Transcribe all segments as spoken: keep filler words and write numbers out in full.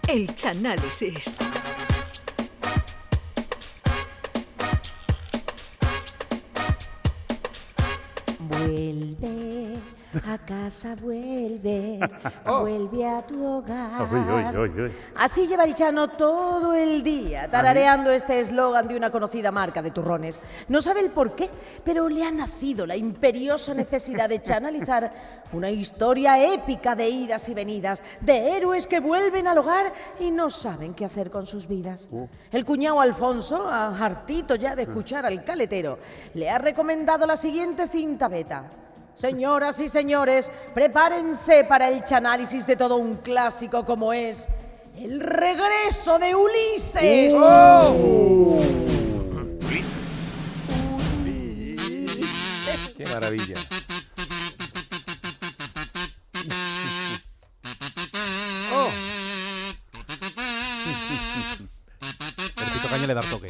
El Chanálisis. Vuelve a casa, vuelve, oh. vuelve a tu hogar. Uy, uy, uy, uy. Así lleva el Chano todo el día, tarareando este eslogan de una conocida marca de turrones. No sabe el por qué, pero le ha nacido la imperiosa necesidad de chanalizar una historia épica de idas y venidas, de héroes que vuelven al hogar y no saben qué hacer con sus vidas. Uh. El cuñado Alfonso, hartito ya de escuchar al caletero, le ha recomendado la siguiente cinta beta. Señoras y señores, prepárense para el chanálisis de todo un clásico como es El regreso de Ulises. ¡Oh! Ulises. Ulises. ¡Qué maravilla! ¡Oh! El Pito Caña le da toque.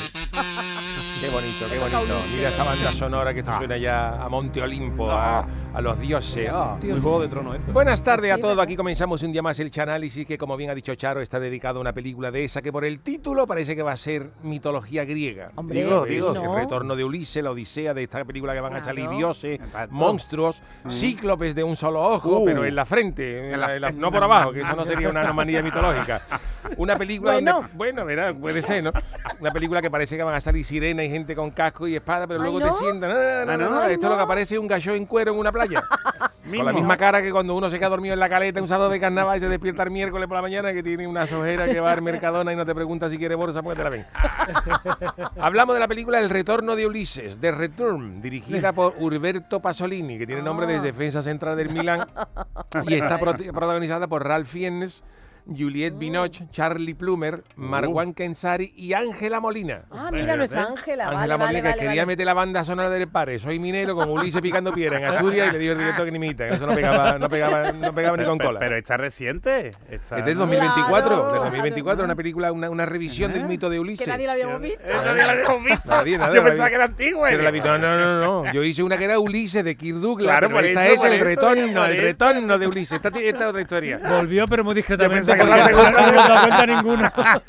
Qué bonito, qué bonito. Mira esta banda sonora que esto ah. suena ya a Monte Olimpo, ah. a, a los dioses. Ah. Muy Juego de Tronos esto. Buenas tardes a todos. Aquí comenzamos un día más el Chanálisis, que como bien ha dicho Charo, está dedicado a una película de esa que por el título parece que va a ser mitología griega. Hombre, digo, sí, digo, ¿no? El retorno de Ulises, la odisea de esta película que van claro. a salir dioses, Exacto. monstruos, mm. cíclopes de un solo ojo, uh. pero en la frente, en la, en la, no por abajo, que eso no sería una anomalía mitológica. Una película bueno. donde, bueno, verá, puede ser, ¿no? Una película que parece que van a salir sirenas y gente con casco y espada, pero Ay, luego ¿no? te sientan. No, no, no, no, no. Ay, Esto no. lo que aparece es un gallo en cuero en una playa. Con la misma cara que cuando uno se queda dormido en la caleta un sábado de carnaval y se despierta el miércoles por la mañana, que tiene una sojera que va al Mercadona y no te pregunta si quiere bolsa porque te la ven. Hablamos de la película El retorno de Ulises, The Return, dirigida por Umberto Pasolini, que tiene nombre de defensa central del Milán, y está pro protagonizada por Ralph Fiennes, Juliette Binoche, Charlie Plummer, Marwan Kenzari y Ángela Molina. Ah, mira, nuestra Ángela. Ángela vale, Molina, vale, que quería vale. meter la banda sonora del Pare. Soy minero con Ulises picando piedra en Asturias y le dijo el director que ni imita. Eso no pegaba, no pegaba, no pegaba ni con cola. Pero está reciente. Está... Es del dos mil veinticuatro. Claro, del dos mil veinticuatro, claro. una película, una, una revisión del mito de Ulises. Que nadie la habíamos visto. Eh, nadie la habíamos visto. Nadie, nadie, Yo nadie. pensaba que era antigua. Pero la vi- no, no, no, no. Yo hice una que era Ulises de Kirk Douglas. Claro, pero por esta eso, es por el eso, retorno, por el eso. retorno de Ulises. Esta, esta es otra historia. Volvió, pero muy discretamente. Yo pensaba que la segunda no se da cuenta ninguno.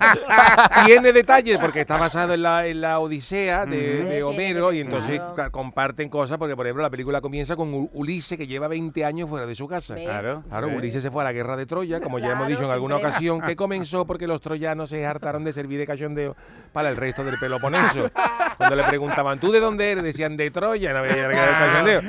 Tiene detalles porque está basado en la, en la Odisea de, Mm. de Homero y entonces Claro. ca- comparten cosas porque, por ejemplo, la película comienza con U- Ulises, que lleva veinte años fuera de su casa. Ve. Claro, Claro, sí. Ulises se fue a la guerra de Troya, como ya Claro, hemos dicho en alguna siempre. ocasión, que comenzó porque los troyanos se hartaron de servir de cachondeo para el resto del Peloponeso. Cuando le preguntaban, ¿tú de dónde eres? Decían, de Troya, no había que de cachondeo.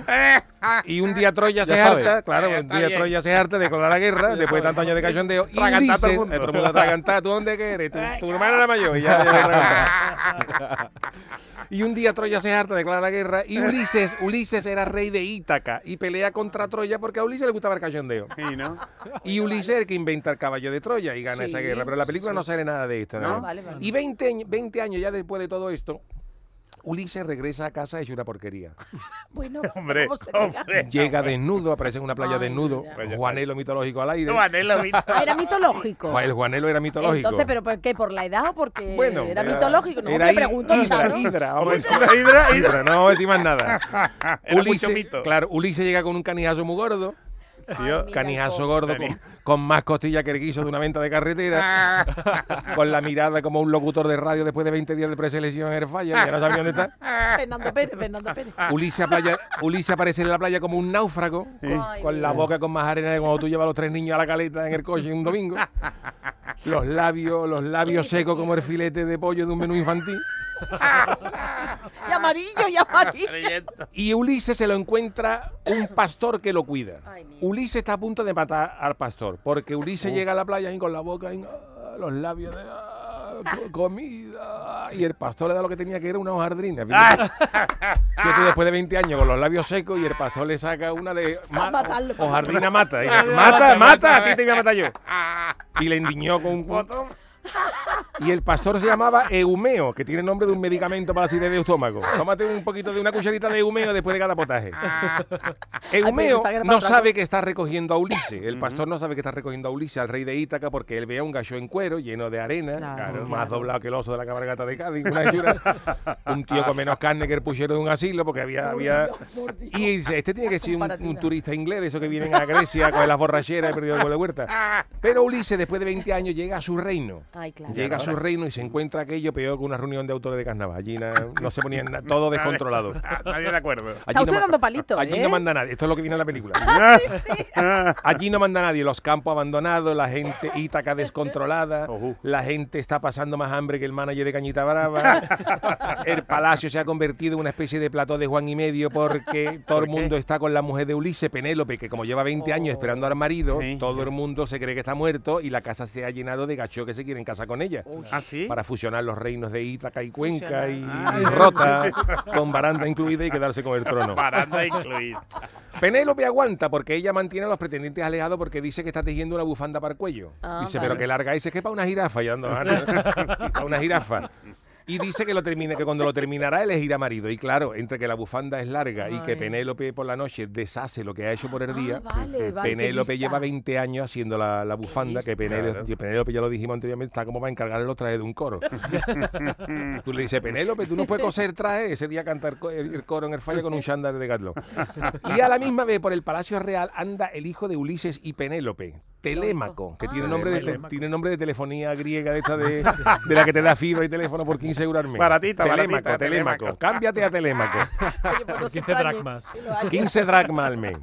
Y un día Troya se sabe. harta, claro, Ya un está día bien. Troya se harta de declarar la guerra, después de tantos años de cachondeo, y Tragantar a todo el Ulises, mundo. el todo el mundo atragantar, ¿tú dónde que eres? Tu, tu hermana era mayor y ya, ya me atragantar. Y un día Troya se harta, declara la guerra, y Ulises, Ulises era rey de Ítaca y pelea contra Troya porque a Ulises le gustaba el cachondeo. Sí, ¿no? Y Ulises es el que inventa el caballo de Troya y gana Sí, esa guerra, pero en la película sí. no sale nada de esto, ¿no? Ah, vale, vale. Y veinte, años- veinte años ya después de todo esto, Ulises regresa a casa hecho una porquería. Bueno, Hombre, ¿cómo se diga? hombre. Llega desnudo, aparece en una playa Ay, desnudo, ya. Juanelo mitológico al aire. No, Anelo, ¿viste? Ah, era mitológico. El Juanelo era mitológico. Entonces, ¿pero por qué? ¿Por la edad o porque Bueno, era mitológico? No, era me hid- pregunto, hidra, Chano. hidra, vamos a decir. Hidra, hidra, Hidra, no vamos a decir más nada. Era Ulises, mucho mito. claro, Ulises llega con un canijazo muy gordo, Ay, yo- mira, canijazo el gordo con, con más costilla que el guiso de una venta de carretera, con la mirada como un locutor de radio después de veinte días de preselección en Airfire, ya no sabía dónde está. Fernando Pérez, Fernando Pérez. Ulises, a playa, Ulises aparece en la playa como un náufrago, Ay, con la mira. boca con más arena de cuando tú llevas a los tres niños a la caleta en el coche un domingo. Los labios, los labios Sí, secos sí. como el filete de pollo de un menú infantil. Y amarillo, y amarillo. Y Ulises se lo encuentra un pastor que lo cuida. Ay, mira. Ulises está a punto de matar al pastor, porque Ulises llega a la playa y con la boca, y, ah, los labios de ah, co- comida, y el pastor le da lo que tenía, que era una hojardrina. Fíjate, después de veinte años con los labios secos y el pastor le saca una de ma- matarlo. hojardina mata. Y dice, mata, mata, a ti te voy a matar yo. Y le endiñó con un... Y el pastor se llamaba Eumeo, que tiene nombre de un medicamento para la acidez de estómago. Tómate un poquito de una cucharita de Eumeo después de cada potaje. Eumeo no sabe que está recogiendo a Ulises. El pastor no sabe que está recogiendo a Ulises, al rey de Ítaca, porque él ve a un gallo en cuero lleno de arena, Claro, claro, claro. más doblado que el oso de la cabalgata de Cádiz, una hechura. Un tío con menos carne que el puchero de un asilo, porque había... había... Y dice, este tiene que ser un, un turista inglés, de esos que vienen a Grecia con las borracheras y perdido el gol de huerta. Pero Ulises, después de veinte años, llega a su reino. Ay, claro. Llega a su reino y se encuentra aquello peor que una reunión de autores de carnaval. Allí na- no se ponían na- todo descontrolado. Nadie de acuerdo. Allí Está usted ma- dando palitos, Allí ¿eh? no manda nadie. Esto es lo que viene en la película. Sí, sí. Allí no manda nadie. Los campos abandonados, la gente Ítaca descontrolada, Ojú. la gente está pasando más hambre que el manager de Cañita Brava. El palacio se ha convertido en una especie de plató de Juan y medio porque todo el ¿Por qué? mundo está con la mujer de Ulises, Penélope, que como lleva veinte años esperando al marido, Sí. todo el mundo se cree que está muerto y la casa se ha llenado de gachos que se quieren casar con ella. ¿Ah, sí? Para fusionar los reinos de Ítaca y Cuenca y, Fusionar. y Rota, con baranda incluida y quedarse con el trono. Baranda incluida. Penélope aguanta porque ella mantiene a los pretendientes alejados porque dice que está tejiendo una bufanda para el cuello. Ah, dice, vale. pero que larga es, es que es para una jirafa. Y ando, para una jirafa. Y dice que lo termine, que cuando lo terminará elegirá marido. Y claro, entre que la bufanda es larga y que Ay. Penélope por la noche deshace lo que ha hecho por el día, Ah, vale, vale, qué Penélope lista. lleva veinte años haciendo la, la bufanda, que Penélope, Claro. que Penélope, ya lo dijimos anteriormente, está como para encargarle los trajes de un coro. Tú le dices, Penélope, tú no puedes coser traje. Ese día canta el, co- el- el coro en el falla con un chándal de Gatlo. Y a la misma vez, por el Palacio Real, anda el hijo de Ulises y Penélope, Telémaco, que Ah, tiene, nombre de, Telémaco. tiene nombre de telefonía griega de esta de, de la que te da fibra y teléfono por quince euros al mes. Baratita, Telémaco, baratita, Telémaco. Telémaco. Cámbiate a Telémaco. Oye, pues no se quince extrañe dracmas. que lo haya. quince dracmas al mes.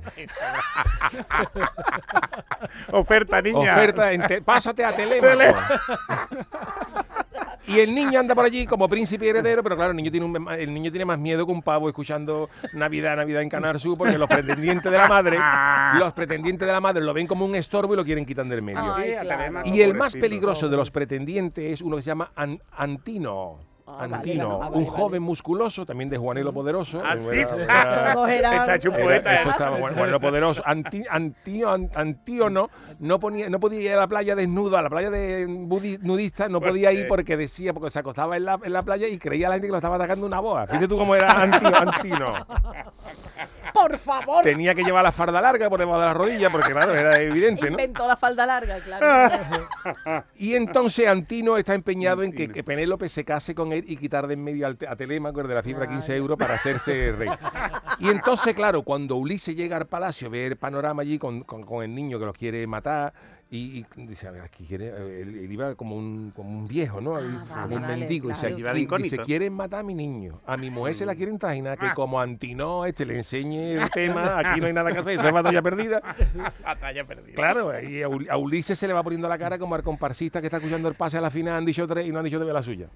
Oferta, niña. Oferta, en te- pásate a Telémaco. Y el niño anda por allí como príncipe heredero, pero claro, el niño tiene un- el niño tiene más miedo que un pavo escuchando Navidad, Navidad en Canal Sur, porque los pretendientes de la madre, los pretendientes de la madre lo ven como un estorbo y lo quieren quitar del medio. Ay, Sí, a claro. Telémaco, Y el más pobrecito. peligroso de los pretendientes es uno que se llama An- Antino. Ah, vale, Antino, vale, vale, un vale. joven musculoso, también de Juanelo Poderoso. Ah, Era- sí. era- Todos eran- Está hecho un Era- poeta. esto ¿eh? estaba Juan- Juanelo Poderoso. Anti, antio, an- Antíono no, ponía, no podía ir a la playa desnudo, a la playa de budi- nudista, no ¿Por podía qué? ir porque decía, porque se acostaba en la, en la playa y creía la gente que lo estaba atacando una boa. Fíjate tú cómo era Antino. Antino. Por favor. Tenía que llevar la farda larga por debajo de la rodilla porque, claro, era evidente, ¿no? Inventó la falda larga, claro. Y entonces Antino está empeñado en que, que Penélope se case con él y quitar de en medio al te- a Telémaco, el de la fibra, quince euros para hacerse rey. Y entonces, claro, cuando Ulises llega al palacio, ve el panorama allí con, con- con el niño que los quiere matar y, y dice, a ver, aquí quiere, él, él iba como un, como un viejo, ¿no? Ahí, vale, como un vale, mendigo. claro. Y dice, Iba de "Aquí- incógnito". dice, quieren matar a mi niño. A mi mujer se la quieren trajinar, que como Antino este le enseñe el tema, aquí no hay nada que hacer, eso es batalla perdida. Batalla perdida. Claro, y a, Ul- a Ulises se le va poniendo la cara como al comparsista que está escuchando el pase a la final, han dicho tres y no han dicho de la suya.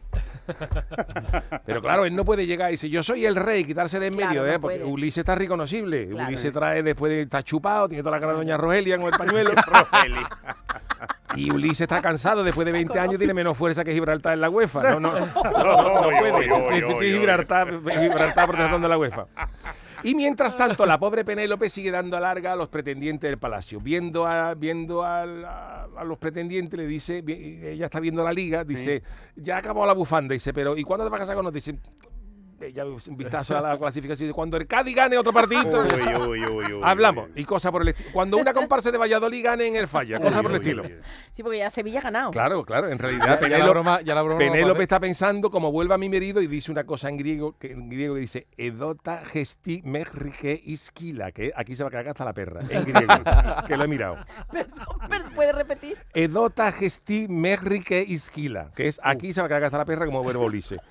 Pero claro, él no puede llegar y dice, yo soy el rey, quitarse de en Claro, medio, no ¿eh? Porque puede. Ulises está reconocible. Claro. Ulises trae después de estar chupado, tiene toda la cara de doña Rogelia con el pañuelo. Rogeli. Y Ulises está cansado, después de veinte años tiene menos fuerza que Gibraltar en la UEFA. No, no, no, no, Oy, puede. oy, oy, Estoy- estoy oy, oy. Gibraltar, Gibraltar protestando la UEFA. Y mientras tanto, la pobre Penélope sigue dando a larga a los pretendientes del palacio. Viendo a, viendo al- a, a los pretendientes, le dice, vi- ella está viendo la liga, dice, ya acabó la bufanda, dice, pero ¿y cuándo te vas a casar con nosotros? Dice, ella un vistazo a la clasificación, dice, cuando el Cádiz gane otro partido. Uy, uy, uy, uy, Hablamos, uy, y cosas por el estilo. Cuando una comparsa de Valladolid gane en el falla, cosas por el uy, uy, estilo. uy. Sí, porque ya Sevilla ha ganado. Claro, claro, en realidad Ya, ya la Penélope, broma, ya la broma no va a Penélope hacer. está pensando como vuelva a mi marido y dice una cosa en griego que, en griego que dice edota gesti mehrike iskila, que aquí se va a cagar hasta la perra, en griego, que lo he mirado. Perdón, perdón, ¿puedes repetir? Edota gesti mehrike iskila, que es aquí se va a cagar hasta la perra como verbo Ulises.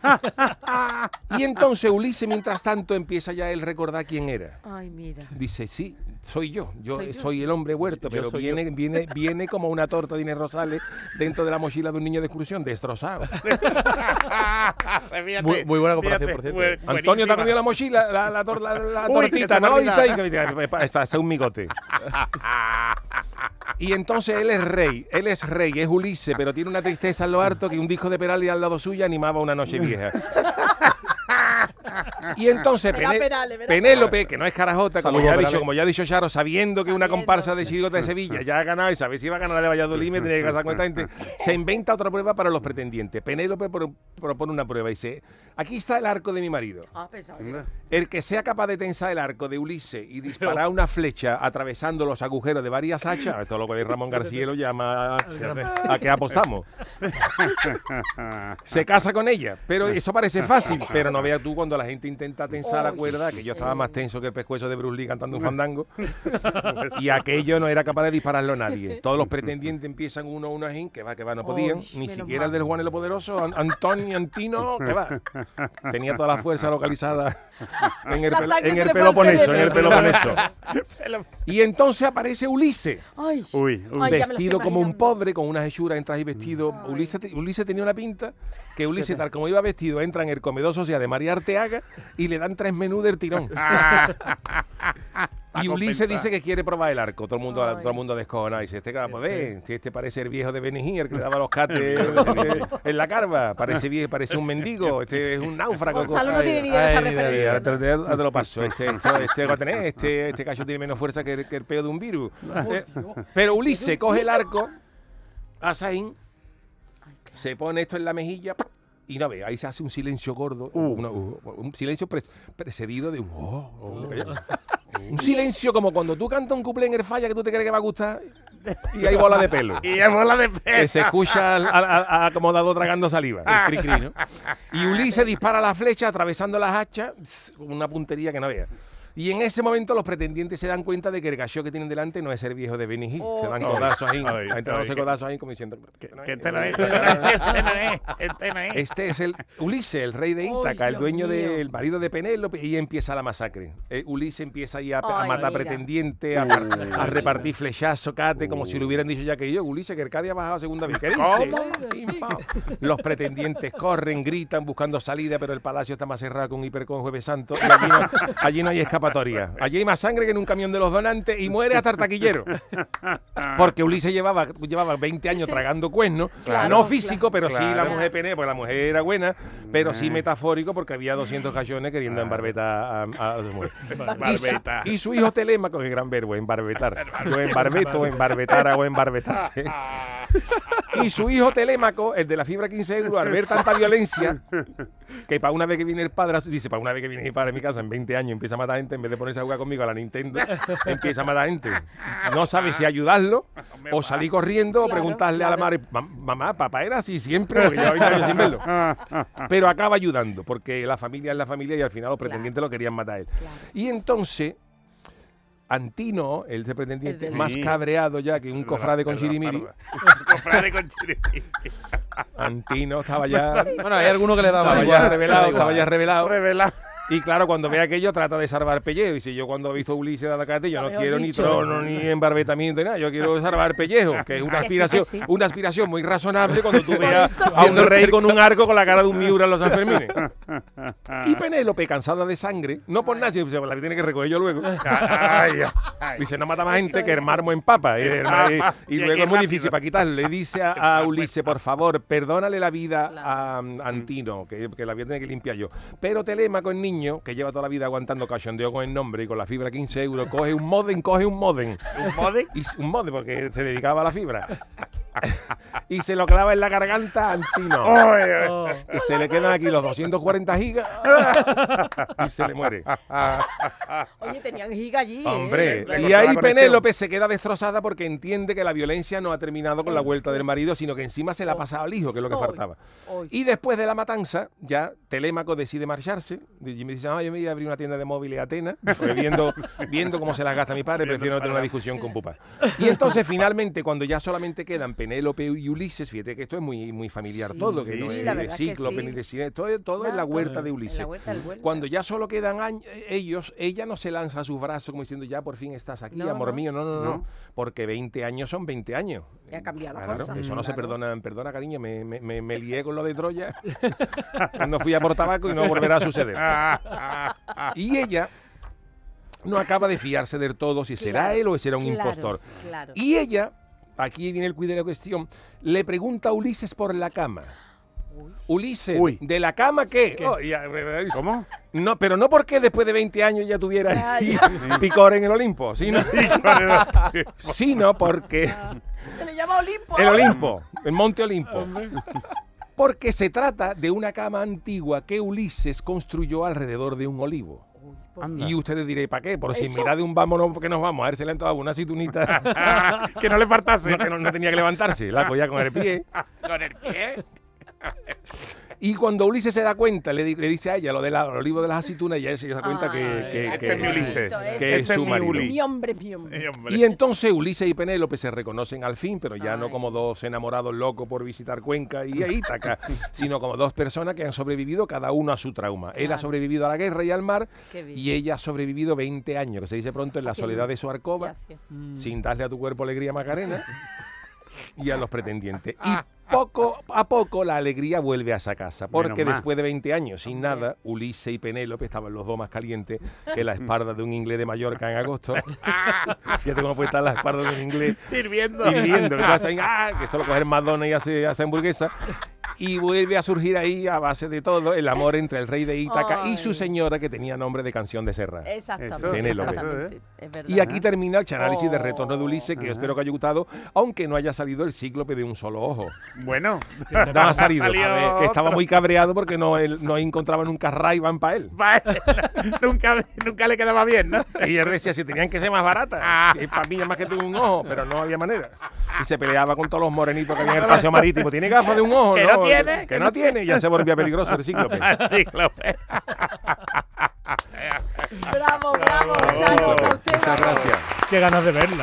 Y entonces Ulises, mientras tanto, empieza ya él recordar quién era. Ay, mira. Dice, sí, soy yo, yo Soy soy, yo. el hombre huerto, Yo pero soy viene, viene, viene como una torta de Inés Rosales dentro de la mochila de un niño de excursión, destrozado. Fíjate, Muy- muy buena comparación, fíjate, por cierto. buen- Antonio te ha buenísima. comido la mochila, la, la, tor- la- la Uy, que tortita, se me ha ¿no? Y está, olvidado. y que- está, está un migote. Y entonces él es rey, él es rey, es Ulises, pero tiene una tristeza en lo harto que un disco de Perales al lado suyo animaba una noche vieja. Y entonces Verá Pené- Perales, verá Penélope, que no es carajota, como Saludos, ya, ha dicho, Perales. como ya ha dicho Charo, sabiendo que una Sabiendo. comparsa de Chirigota de Sevilla ya ha ganado y sabe si iba a ganar la de Valladolid, me tenía que casar con esta gente, se inventa otra prueba para los pretendientes. Penélope pro- propone una prueba y dice, aquí está el arco de mi marido. Ah, pensaba. El que sea capaz de tensar el arco de Ulises y disparar una flecha atravesando los agujeros de varias hachas, esto es lo que Ramón García lo llama a, a que apostamos. Se casa con ella, pero eso parece fácil, pero no veas tú cuando la gente intenta tensar la cuerda, que yo estaba más tenso que el pescuezo de Bruce Lee cantando un fandango, y aquello no era capaz de dispararlo a nadie. Todos los pretendientes empiezan uno a uno así, que va, que va, no podían, Uy, ni menos siquiera el mal. del Juan el Poderoso, An- Antonio Antino, que va. Tenía toda la fuerza localizada en el, La pel- sangre en se el le fue al Peloponeso, en el cerebro. Peloponeso. Y entonces aparece Ulises, Ay, Uy, uy. Ay, ya me lo estoy vestido como un imaginando. pobre, con unas hechuras en traje y vestido. Ulises, te- Ulises tenía una pinta que Ulises, tal como iba vestido, entra en el comedor social de María Arteaga y le dan tres menús del tirón. Y Ulises compensar. dice que quiere probar el arco. Todo el mundo, Ay. todo el mundo descojonado. Dice, este que va a poder. Si este parece el viejo de Benihir que le daba los cates en la carva. Parece viejo, parece un mendigo. Este es un náufrago. Gonzalo no tiene ni idea de esa Ay, referencia. ahora te, ahora te lo paso. Este, este, este va a tener. Este, este cacho tiene menos fuerza que el, que el peo de un virus. Eh, pero Ulises coge el arco, Asaín, se pone esto en la mejilla y no ve, ahí se hace un silencio gordo, una- uh, un silencio pres- precedido de un oh, un, un silencio como cuando tú cantas un cuplé en el falla que tú te crees que va a gustar y hay bola de pelo. Y es bola de pelo. Que se escucha al, al- al acomodado tragando saliva. El cri-cri, ¿no? Y Ulises dispara la flecha atravesando las hachas con una puntería que no vea. Y en ese momento los pretendientes se dan cuenta de que el gallo que tienen delante no es el viejo de Benny Hill. Oh. Se dan codazos ahí. Ay, La gente dándose ay, codazos ahí como diciendo que no Que es, este no es, que este no no es. es, este no es, este no es. Este es el Ulises, el rey de Ay, Ítaca, el Dios dueño mío. del marido de Penélope, y empieza la masacre. Eh, Ulises empieza ahí a, a Ay, matar mira. pretendientes, a, a repartir flechazos, cate, como si le hubieran dicho ya que yo, Ulises, que el Cádiz ha bajado a segunda vez. ¿Qué dice? Pim, pam. Los pretendientes corren, gritan, buscando salida, pero el palacio está más cerrado que un hipercon Jueves Santo, y allí no, allí no hay escapatoria. Allí hay más sangre que en un camión de los donantes y muere hasta el taquillero. Porque Ulises llevaba, llevaba veinte años tragando cuernos, Claro, no físico, pero sí claro. la mujer Pené, porque la mujer era buena, pero sí metafórico porque había doscientos cachones queriendo embarbetar a, a, a su mujer. Barbeta. Y, su, y su hijo Telémaco, que gran verbo, embarbetar. O embarbeto, o embarbetar o embarbetarse. Y su hijo Telémaco, el de la fibra quince euros, al ver tanta violencia, que para una vez que viene el padre, dice, para una vez que viene mi padre a mi casa en veinte años, empieza a matar gente, en vez de ponerse a jugar conmigo a la Nintendo, empieza a matar gente. No sabe si ayudarlo, o salir corriendo, o Claro, preguntarle a la claro. madre, "Mam- mamá, papá era así siempre, porque lleva veinte años sin verlo. Pero acaba ayudando, porque la familia es la familia y al final los pretendientes lo querían matar a él. Claro. Y entonces, Antino, el de pretendiente, El del- más Sí. cabreado ya que un cofrade con El de la chirimiri, farda. Cofrade con chirimiri. Antino estaba ya, Bueno, hay alguno que le daba estaba igual. ya revelado, estaba ya revelado. Revela. Y claro, cuando ve aquello trata de salvar pellejo. Y si yo cuando he visto a Ulises dar la cate, yo Lo no mejor quiero dicho. ni trono, ni embarbetamiento, ni nada. Yo quiero salvar pellejo, que es una Que sí, aspiración, que sí. una aspiración muy razonable cuando tú veas eso. a un rey con un arco con la cara de un Miura en los Sanfermines. Y Penélope, cansada de sangre, no por nada, sino la que tiene que recoger yo luego. Ay, ay. Dice, no mata más Eso gente que es. el mármol en papa. Y, el- y- y Y luego aquí es muy rápido. difícil para quitarlo. Le dice a, a Ulises, por favor, perdónale la vida a, Claro. a Antino, que, que la voy a tener que limpiar yo. Pero Telémaco, el niño, que lleva toda la vida aguantando cachondeo con el nombre y con la fibra quince euros, coge un modem, coge un modem. ¿Un modem? Y, s- un modem, porque se dedicaba a la fibra. Y se lo clava en la garganta a Antino. Ay, ay. Oh. Y se le quedan aquí los doscientos cuarenta gigas y se le muere. Oye, tenían giga allí. ¿eh? Hombre, Le y cortó la ahí conexión. Penélope se queda destrozada porque entiende que la violencia no ha terminado con la vuelta del marido, sino que encima se la ha pasado al hijo, que es lo que Ay, faltaba. ay. Y después de la matanza, ya Telémaco decide marcharse. Y me dice, ah, yo me voy a abrir una tienda de móviles a Atenas, porque viendo, viendo cómo se las gasta mi padre, prefiero no tener una discusión con Pupa. Y entonces, finalmente, cuando ya solamente quedan Penélope y Ulises, fíjate que esto es muy, muy familiar Sí, todo, que sí, no sí, es la de verdad que ciclo, sí. penitenciario, todo, todo es Nada, la todo huerta en- de en Ulises. la huerta del Huerta. Cuando ya solo quedan años, ellos, ella no se lanza a sus brazos como diciendo, ya por fin estás aquí, No, amor no. mío, no, no, no, No. porque veinte años son veinte años. Ya ha cambiado la Claro, cosa. eso no se Claro. perdona, perdona cariño, me, me, me, me lié con lo de Troya cuando fui a por tabaco y no volverá a suceder. Y ella no acaba de fiarse del todo si será Claro, él o será un claro, impostor. Claro. Y ella, aquí viene el cuidado de la cuestión, le pregunta a Ulises por la cama. Ulises, Uy. ¿de la cama qué? Oh, ya, eh, ¿Cómo? No, pero no porque después de veinte años ya tuviera Ya, ahí ya. picor en el Olimpo, sino, sino porque Se le llama Olimpo. el Olimpo, el Monte Olimpo. Porque se trata de una cama antigua que Ulises construyó alrededor de un olivo. Anda. Y ustedes diréis, ¿para qué? Por si en ¿Eso? mitad de un vámonos porque nos vamos, a ver si le han tomado una aceitunita Que no le faltase. no, que no, no tenía que levantarse, la cogía con el pie. Con el pie. Y cuando Ulises se da cuenta, le, di- le dice a ella lo del olivo de las aceitunas, y ella se da cuenta Ay, que, que- este que- es mi Ulises. que Este es es su mi marido. Uli. Mi hombre, mi hombre. Ay, hombre. Y entonces Ulises y Penélope se reconocen al fin, pero ya no Ay. como dos enamorados locos por visitar Cuenca y Ítaca, sino como dos personas que han sobrevivido cada uno a su trauma. Él ha Claro. sobrevivido a la guerra y al mar, Qué bien. y ella ha sobrevivido veinte años, que se dice pronto, en la Qué soledad bien. de su alcoba, Gracias. sin darle a tu cuerpo alegría, Macarena, y a los pretendientes. Y poco a poco la alegría vuelve a esa casa, porque Menos mal. después de veinte años sin Hombre. nada, Ulises y Penélope estaban los dos más calientes que la espalda de un inglés de Mallorca en agosto. Fíjate cómo puede estar la espalda de un inglés Hirviendo. hirviendo, que, hacen, ah, que solo coger Madonna y hace, hace hamburguesa. Y vuelve a surgir ahí, a base de todo, el amor entre el rey de Ítaca y su Ay. señora, que tenía nombre de canción de Serra. Exactamente. Penélope. Exactamente. Es verdad. Y aquí termina el chanálisis de Oh. retorno de Ulises, que yo Ajá. espero que haya gustado, aunque no haya salido el cíclope de un solo ojo. Bueno. No ha salido, Salió a ver, que estaba otro. muy cabreado porque no, él, no encontraba nunca Ray-Ban para él. Va, nunca, nunca le quedaba bien, ¿no? Y él decía, si tenían que ser más baratas, que para mí es más que tengo un ojo, pero no había manera. Y se peleaba con todos los morenitos que había en el paseo marítimo. ¿Tiene gafas de un ojo? Que no tiene, Que, que no no tiene. Y ya se volvía peligroso el cíclope. Sí, Clope. Bravo, bravo. Bravo. Ya nota usted, Muchas bravo. gracias. Qué ganas de verla.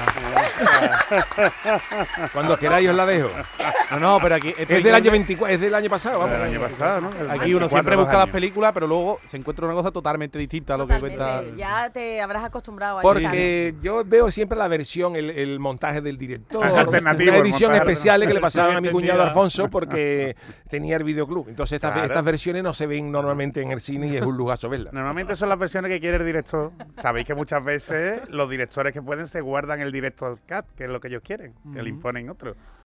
Cuando queráis os la dejo. No, no, pero aquí... esto Es hay del que año ver- veinticuatro, es del año pasado, vamos. El año pasado, ¿no? El Aquí uno veinticuatro, siempre dos busca las años. películas, pero luego se encuentra una cosa totalmente distinta a lo que cuenta... Totalmente. Ya te habrás acostumbrado a eso. Porque yo veo siempre la versión, el, el montaje del director. Alternativo, Una el edición montaje especiales que le alternativo. pasaban a mi Versión cuñado extendida. Alfonso porque tenía el videoclub. Entonces estas, Claro. estas versiones no se ven normalmente en el cine y es un lujazo verlas. Normalmente son las versiones que quiere el director. Sabéis que muchas veces los directores que pueden se guardan el director cut, que es lo que ellos quieren, que le imponen otro.